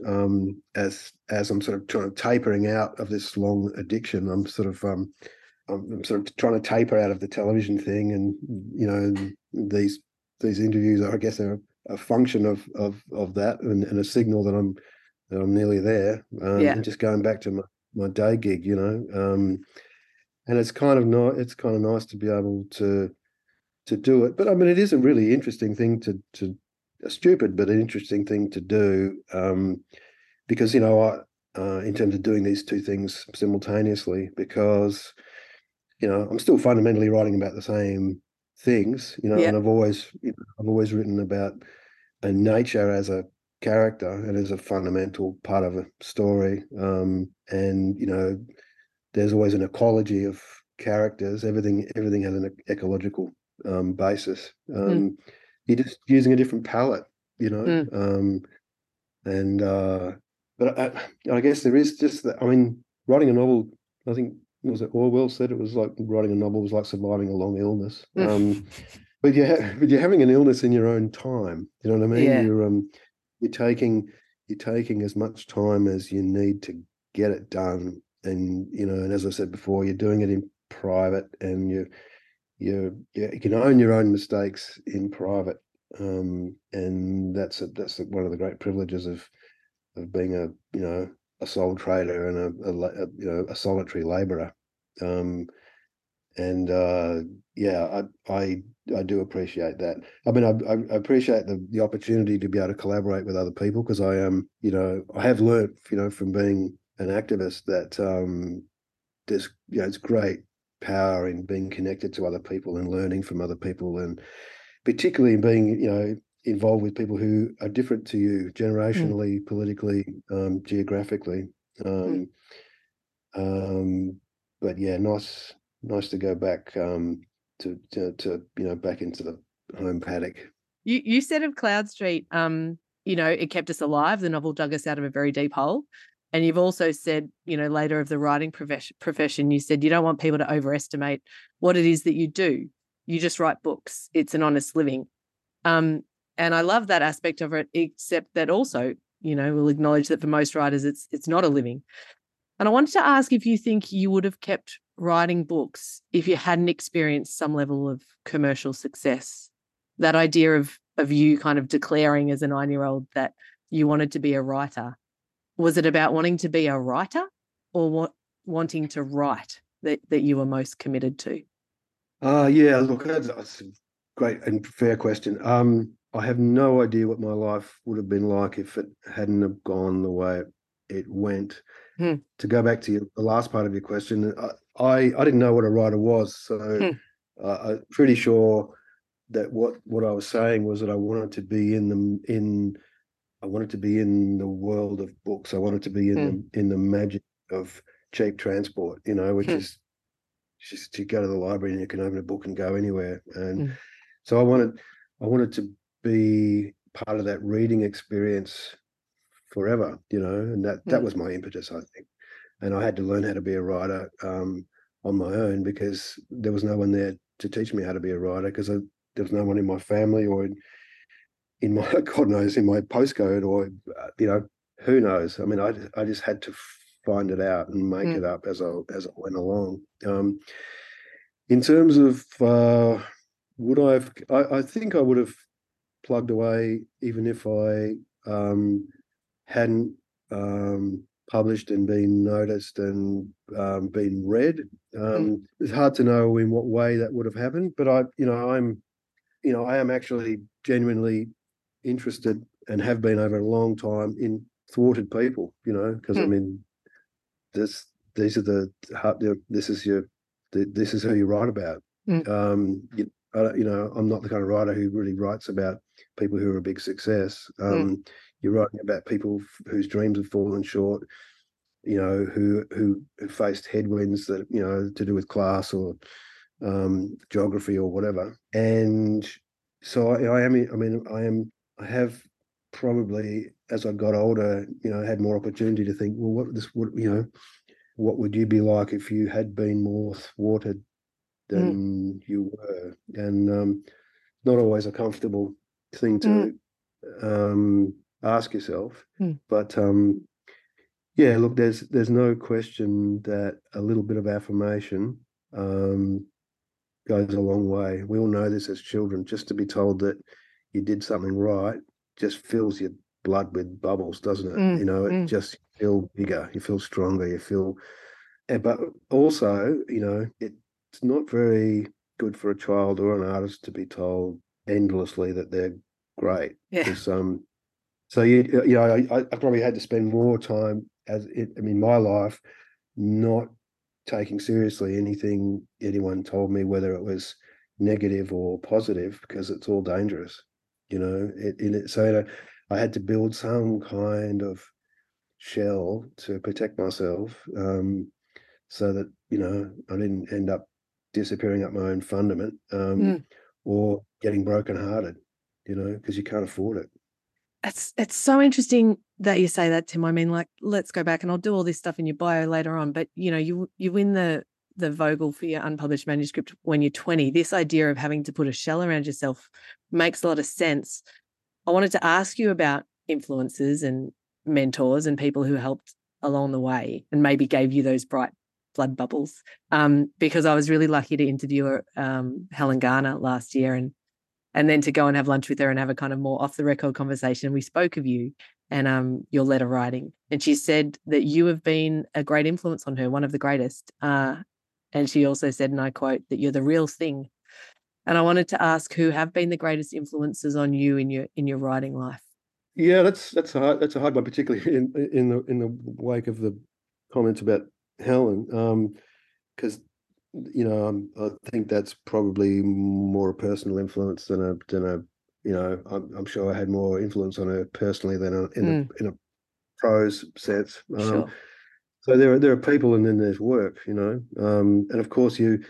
Speaker 3: as I'm sort of trying to tapering out of this long addiction. I'm sort of trying to taper out of the television thing, and you know these interviews I guess are a function of that and a signal that I'm nearly there, and just going back to my day gig, you know, and it's kind of nice to be able to do it. But I mean, it is a really interesting thing to a stupid but an interesting thing to do, because you know in terms of doing these two things simultaneously, because you know I'm still fundamentally writing about the same things, you know, and I've always written about nature as a character and as a fundamental part of a story, and you know there's always an ecology of characters. Everything has an ecological basis. You're just using a different palette, you know. But I guess there is just that. I mean, writing a novel, I think, was it Orwell said it was like writing a novel was like surviving a long illness. But you're having an illness in your own time. You know what I mean?
Speaker 2: Yeah.
Speaker 3: You're taking as much time as you need to get it done, and you know, and as I said before, you're doing it in private, and you can own your own mistakes in private, and that's one of the great privileges of being a sole trader and a solitary labourer. Yeah, I do appreciate that. I mean, I appreciate the opportunity to be able to collaborate with other people, because I am, you know, I have learned, you know, from being an activist that there's, you know, it's great power in being connected to other people and learning from other people, and particularly in being, you know, involved with people who are different to you generationally, politically, geographically. But yeah, nice to go back to you know, back into the home paddock.
Speaker 2: You said of Cloud Street, you know, it kept us alive. The novel dug us out of a very deep hole. And you've also said, you know, later of the writing profession, you said you don't want people to overestimate what it is that you do. You just write books. It's an honest living. And I love that aspect of it, except that also, you know, we'll acknowledge that for most writers, it's not a living. And I wanted to ask if you think you would have kept writing books if you hadn't experienced some level of commercial success. That idea of you kind of declaring as a 9-year-old that you wanted to be a writer. Was it about wanting to be a writer or wanting to write that you were most committed to?
Speaker 3: Yeah, look, that's a great and fair question. I have no idea what my life would have been like if it hadn't have gone the way it went. To go back to the last part of your question, I didn't know what a writer was, so I'm pretty sure that what I was saying was that I wanted to be in the world of books. I wanted to be in the magic of cheap transport, which is just you go to the library and you can open a book and go anywhere. And so I wanted to be part of that reading experience forever, and that was my impetus, I think. And I had to learn how to be a writer on my own because there was no one there to teach me how to be a writer because there was no one in my family or in my God knows in my postcode or who knows. I mean, I just had to find it out and make it up as I went along. In terms of I think I would have plugged away even if I hadn't published and been noticed and been read. It's hard to know in what way that would have happened, but I am actually genuinely interested and have been over a long time in thwarted people, because I mean, this is who you write about. I'm not the kind of writer who really writes about people who are a big success. You're writing about people whose dreams have fallen short, who faced headwinds that, to do with class or geography or whatever. And so I have probably, as I got older, had more opportunity to think, well, what would you be like if you had been more thwarted than you were? And not always a comfortable thing to ask yourself, but yeah, look, there's no question that a little bit of affirmation goes a long way. We all know this as children. Just to be told that you did something right just fills your blood with bubbles, doesn't it? It just feel bigger, you feel stronger, you feel. But also, it's not very good for a child or an artist to be told endlessly that they're great.
Speaker 2: Yeah.
Speaker 3: So I probably had to spend more time in my life not taking seriously anything anyone told me, whether it was negative or positive, because it's all dangerous. So I had to build some kind of shell to protect myself, so that I didn't end up disappearing up my own fundament, or getting brokenhearted, because you can't afford it.
Speaker 2: It's so interesting that you say that, Tim. I mean, like, let's go back, and I'll do all this stuff in your bio later on. But you win the Vogel for your unpublished manuscript when you're 20. This idea of having to put a shell around yourself makes a lot of sense. I wanted to ask you about influences and mentors and people who helped along the way and maybe gave you those bright blood bubbles. Because I was really lucky to interview Helen Garner last year, and then to go and have lunch with her and have a kind of more off the record conversation. We spoke of you and your letter writing. And she said that you have been a great influence on her, one of the greatest. And she also said, and I quote, that you're the real thing. And I wanted to ask, who have been the greatest influences on you in your writing life?
Speaker 3: Yeah, that's a hard one, particularly in the wake of the comments about Helen, because I think that's probably more a personal influence than I'm sure I had more influence on her personally than in a prose sense.
Speaker 2: Sure.
Speaker 3: So there are people, and then there's work, and of course you're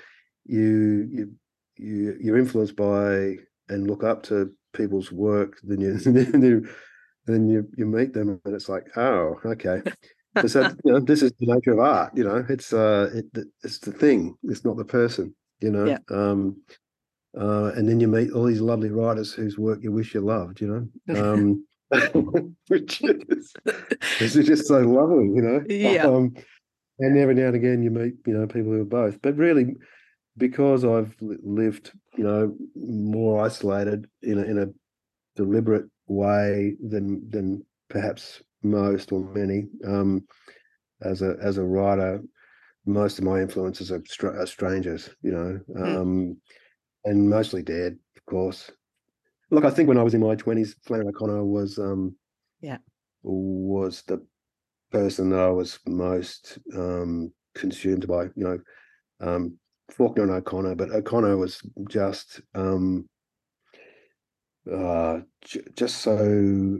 Speaker 3: influenced by and look up to people's work. Then you meet them, and it's like, oh, okay. So this is the nature of art. It's the thing. It's not the person.
Speaker 2: Yeah.
Speaker 3: And then you meet all these lovely writers whose work you wish you loved. Which is just so lovely.
Speaker 2: Yeah.
Speaker 3: and every now and again you meet, people who are both. But really, because I've lived, more isolated in a deliberate way than perhaps most or many, as a writer, most of my influences are strangers, and mostly dead, of course. Look, I think when I was in my 20s, Flannery O'Connor was the person that I was most consumed by, Faulkner and O'Connor, but O'Connor was just just so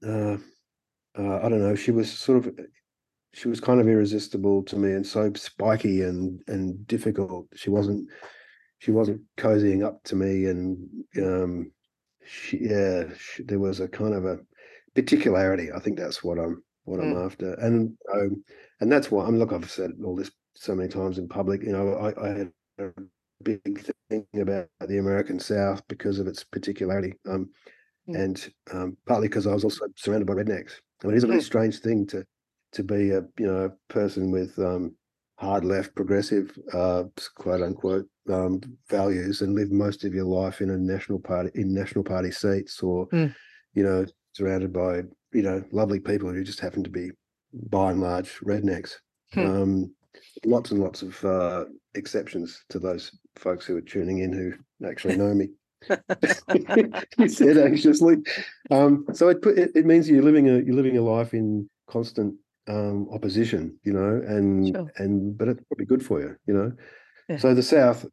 Speaker 3: I don't know. She was kind of irresistible to me, and so spiky and difficult. She wasn't cozying up to me, and there was a kind of a particularity. I think that's what I'm after, and that's why look. I've said all this so many times in public. I had a big thing about the American South because of its particularity, and partly because I was also surrounded by rednecks. I mean, it's a very strange thing to be a person with hard left progressive quote unquote values and live most of your life in national party seats, or surrounded by lovely people who just happen to be by and large rednecks. Lots and lots of exceptions to those folks who are tuning in who actually know me. He said anxiously. So it means you're living a life in constant opposition,
Speaker 2: Sure.
Speaker 3: but it's probably good for you,
Speaker 2: Yeah.
Speaker 3: So the South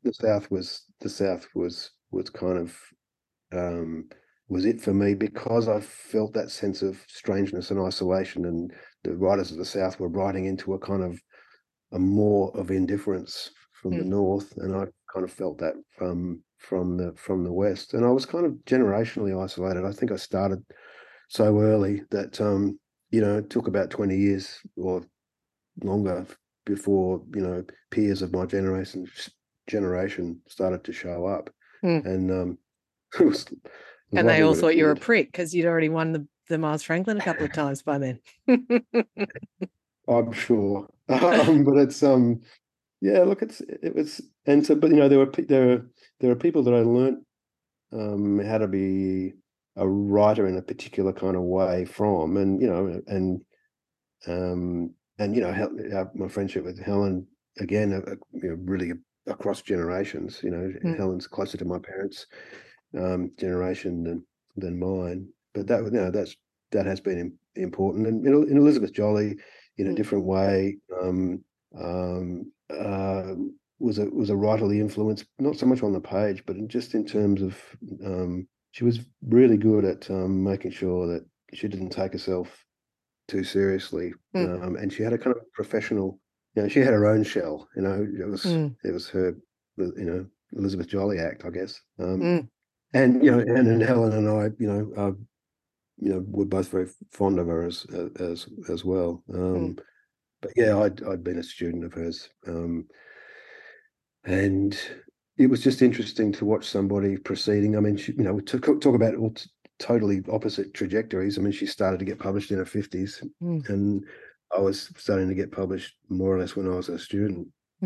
Speaker 3: was kind of was it for me, because I felt that sense of strangeness and isolation, and the writers of the South were writing into a kind of a more of indifference from the North, and I kind of felt that from the West, and I was kind of generationally isolated. I think I started so early that it took about 20 years or longer before peers of my generation started to show up, and it was
Speaker 2: And they
Speaker 3: lovely
Speaker 2: all
Speaker 3: when it
Speaker 2: thought you were a
Speaker 3: did.
Speaker 2: prick because you'd already won the Mars Franklin a couple of times by then.
Speaker 3: I'm sure, but it's yeah. Look, it was, and so, but there are people that I learnt how to be a writer in a particular kind of way from, my friendship with Helen, again, really across generations. Helen's closer to my parents' generation than mine, but that has been important. And in Elizabeth Jolley, in a different way, was a writerly influence, not so much on the page, but just in terms of she was really good at making sure that she didn't take herself too seriously, and she had a kind of professional. She had her own shell. It was her, Elizabeth Jolley act, I guess. And Helen and I, we're both very fond of her as well. But yeah, I'd been a student of hers, and it was just interesting to watch somebody proceeding. I mean, we talk about all totally opposite trajectories. I mean, she started to get published in her 50s, and I was starting to get published more or less when I was a student.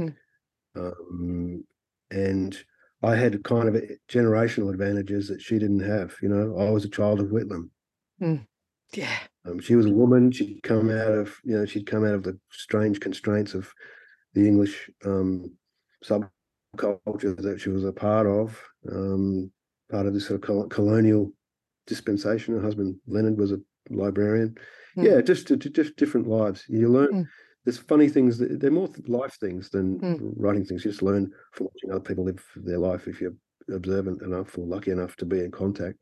Speaker 3: And I had kind of generational advantages that she didn't have. I was a child of Whitlam.
Speaker 2: Yeah.
Speaker 3: She was a woman. She'd come out of the strange constraints of the English subculture that she was a part of this sort of colonial dispensation. Her husband Leonard was a librarian. Yeah, just different lives. You learn. There's funny things they're more life things than writing things. You just learn from watching other people live their life if you're observant enough or lucky enough to be in contact.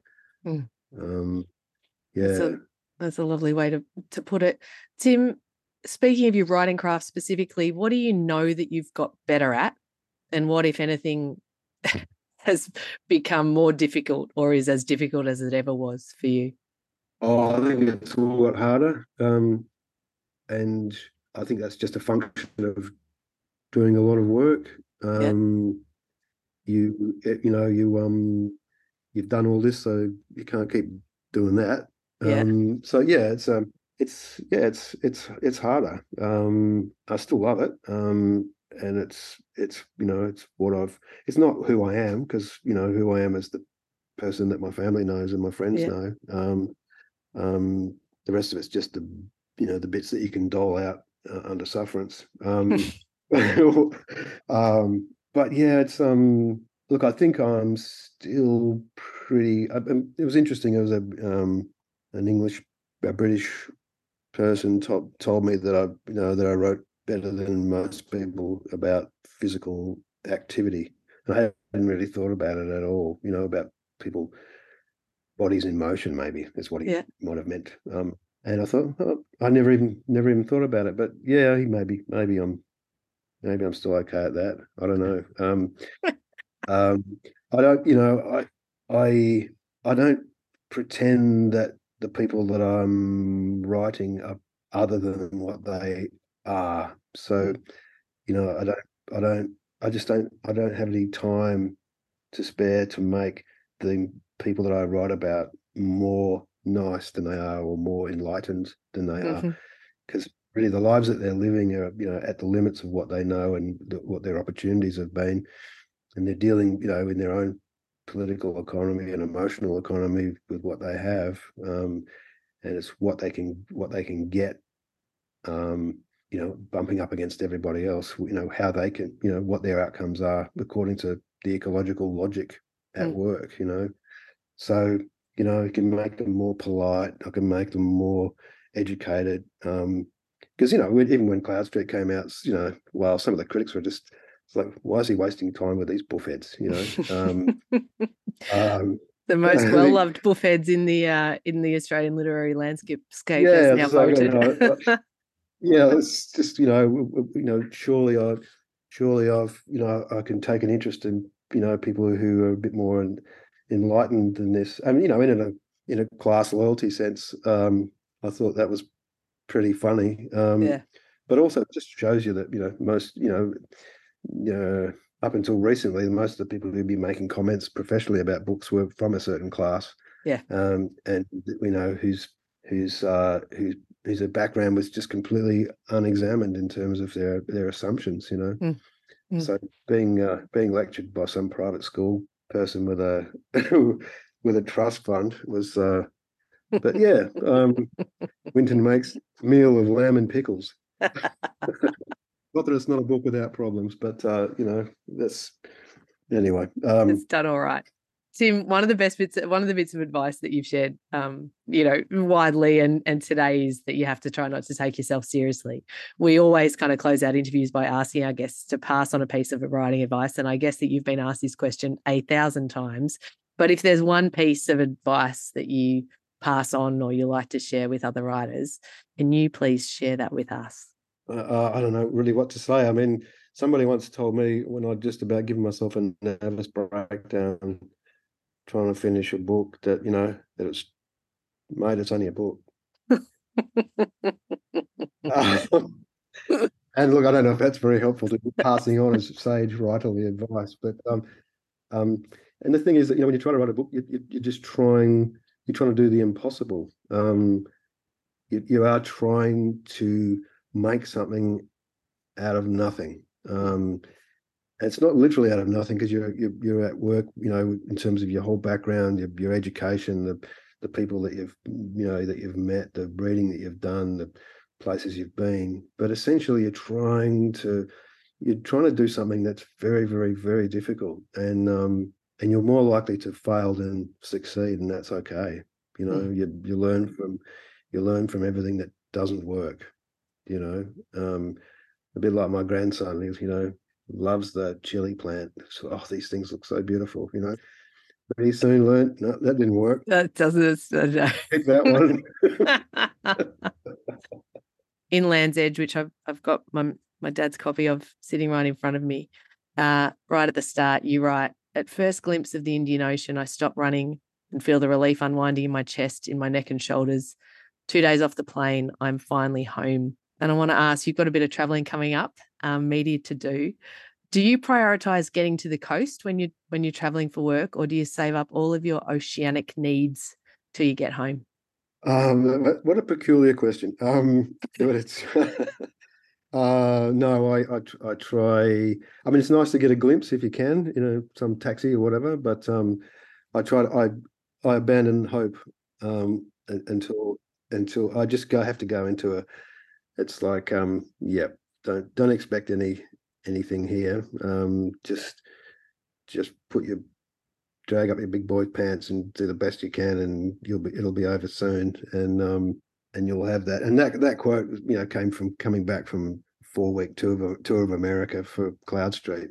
Speaker 3: Yeah.
Speaker 2: That's a lovely way to put it. Tim, speaking of your writing craft specifically, what do you know that you've got better at? And what, if anything, has become more difficult or is as difficult as it ever was for you?
Speaker 3: Oh, I think it's all got harder. And I think that's just a function of doing a lot of work. You've done all this, so you can't keep doing that.
Speaker 2: Yeah.
Speaker 3: So yeah, it's harder. I still love it. And it's it's what it's not who I am, because who I am is the person that my family knows and my friends
Speaker 2: Yeah.
Speaker 3: know. The rest of it's just the bits that you can dole out under sufferance. But yeah, it's look, I think I'm still pretty. It was interesting. It was a British person told me that I wrote better than most people about physical activity. And I hadn't really thought about it at all. About people bodies in motion, maybe is what he
Speaker 2: Yeah.
Speaker 3: might have meant. And I thought, oh, I never even thought about it. But yeah, maybe I'm still okay at that. I don't know. Um, I don't, I don't pretend that the people that I'm writing are other than what they are. So, I don't, I don't, I don't have any time to spare to make the people that I write about more nice than they are, or more enlightened than they are,
Speaker 2: Mm-hmm.
Speaker 3: because really the lives that they're living are at the limits of what they know and what their opportunities have been, and they're dealing in their own political economy and emotional economy with what they have, and it's what they can get, bumping up against everybody else, how they can, what their outcomes are according to the ecological logic at work. So you can make them more polite, I can make them more educated, because even when Cloud Street came out, while some of the critics were just, it's like, why is he wasting time with these buffheads?
Speaker 2: The most
Speaker 3: I think,
Speaker 2: well-loved buffheads in the Australian literary landscape as
Speaker 3: yeah,
Speaker 2: now
Speaker 3: it's like,
Speaker 2: voted.
Speaker 3: yeah, it's just surely I've I can take an interest in people who are a bit more enlightened than this. I mean, in a class loyalty sense, I thought that was pretty funny.
Speaker 2: Yeah.
Speaker 3: But also it just shows you that most up until recently, most of the people who'd be making comments professionally about books were from a certain class.
Speaker 2: Yeah.
Speaker 3: And whose background was just completely unexamined in terms of their assumptions.
Speaker 2: Mm.
Speaker 3: So being lectured by some private school person with a with a trust fund was, but yeah, Winton makes meal of lamb and pickles. Not that it's not a book without problems, but that's anyway.
Speaker 2: It's done all right. Tim, one of the bits of advice that you've shared, widely and today, is that you have to try not to take yourself seriously. We always kind of close out interviews by asking our guests to pass on a piece of writing advice. And I guess that you've been asked this question 1,000 times. But if there's one piece of advice that you pass on or you like to share with other writers, can you please share that with us?
Speaker 3: I don't know really what to say. I mean, somebody once told me when I'd just about given myself a nervous breakdown trying to finish a book that, that it's, mate, it's only a book. And look, I don't know if that's very helpful to passing on as sage writerly advice, but and the thing is that when you try to write a book, you're just you're trying to do the impossible. You are trying to make something out of nothing. It's not literally out of nothing, because you're at work, in terms of your whole background, your education, the people that you've met, the reading that you've done, the places you've been. But essentially, you're trying to do something that's very, very, very difficult, and you're more likely to fail than succeed, and that's okay. You learn from everything that doesn't work. A bit like my grandson, he's loves the chili plant. So, oh, these things look so beautiful, But he soon learned, no, that didn't work.
Speaker 2: That doesn't.
Speaker 3: Pick that one.
Speaker 2: In Land's Edge, which I've got my dad's copy of sitting right in front of me, right at the start, you write, "At first glimpse of the Indian Ocean, I stop running and feel the relief unwinding in my chest, in my neck and shoulders. 2 days off the plane, I'm finally home." And I want to ask, you've got a bit of traveling coming up, media to do. Do you prioritize getting to the coast when you're traveling for work, or do you save up all of your oceanic needs till you get home?
Speaker 3: What a peculiar question. But it's no, I try. I mean, it's nice to get a glimpse if you can, some taxi or whatever. But I try. I abandon hope until I just have to go into a. It's like yeah, don't expect anything here. Just drag up your big boy pants and do the best you can, and it'll be over soon, and you'll have that. And that quote, came from coming back from 4-week tour of America for Cloud Street.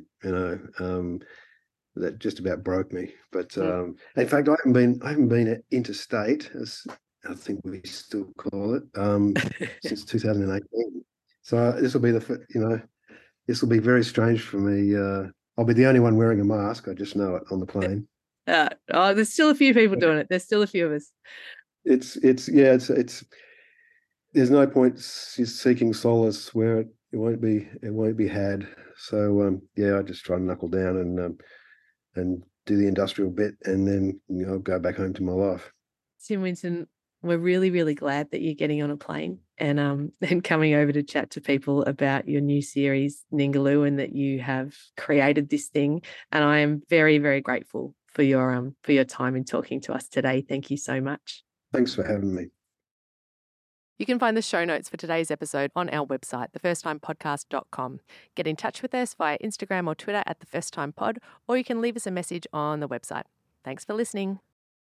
Speaker 3: That just about broke me. But in fact, I haven't been interstate, as I think we still call it, since 2018. So this will be this will be very strange for me. I'll be the only one wearing a mask. I just know it on the plane.
Speaker 2: There's still a few people doing it. There's still a few of us.
Speaker 3: It's there's no point seeking solace where it won't be had. So I just try to knuckle down and do the industrial bit, and then I'll go back home to my life.
Speaker 2: Tim Winton, we're really, really glad that you're getting on a plane and coming over to chat to people about your new series, Ningaloo, and that you have created this thing. And I am very, very grateful for your time in talking to us today. Thank you so much.
Speaker 3: Thanks for having me.
Speaker 2: You can find the show notes for today's episode on our website, thefirsttimepodcast.com. Get in touch with us via Instagram or Twitter at thefirsttimepod, or you can leave us a message on the website. Thanks for listening.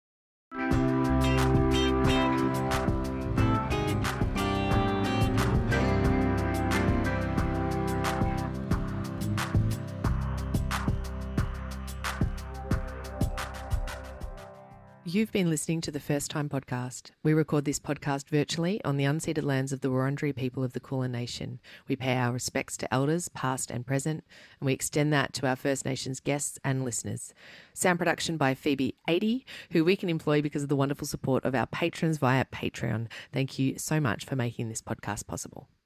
Speaker 2: You've been listening to the First Time Podcast. We record this podcast virtually on the unceded lands of the Wurundjeri people of the Kulin Nation. We pay our respects to elders, past and present, and we extend that to our First Nations guests and listeners. Sound production by Phoebe 80, who we can employ because of the wonderful support of our patrons via Patreon. Thank you so much for making this podcast possible.